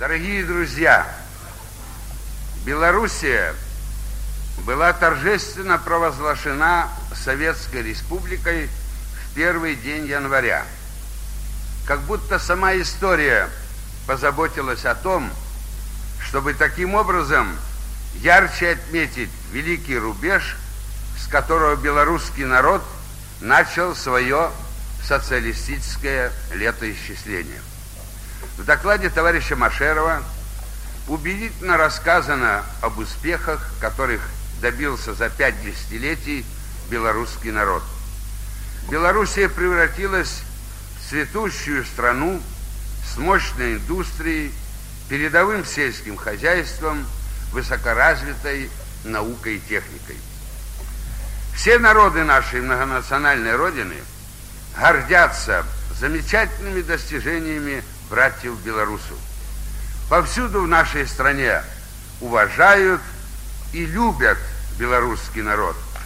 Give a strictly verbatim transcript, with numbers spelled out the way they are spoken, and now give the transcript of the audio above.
Дорогие друзья, Белоруссия была торжественно провозглашена Советской Республикой в первый день января. Как будто сама история позаботилась о том, чтобы таким образом ярче отметить великий рубеж, с которого белорусский народ начал свое социалистическое летоисчисление. В докладе товарища Машерова убедительно рассказано об успехах, которых добился за пять десятилетий белорусский народ. Белоруссия превратилась в цветущую страну с мощной индустрией, передовым сельским хозяйством, высокоразвитой наукой и техникой. Все народы нашей многонациональной Родины гордятся замечательными достижениями братьев белорусов. Повсюду в нашей стране уважают и любят белорусский народ.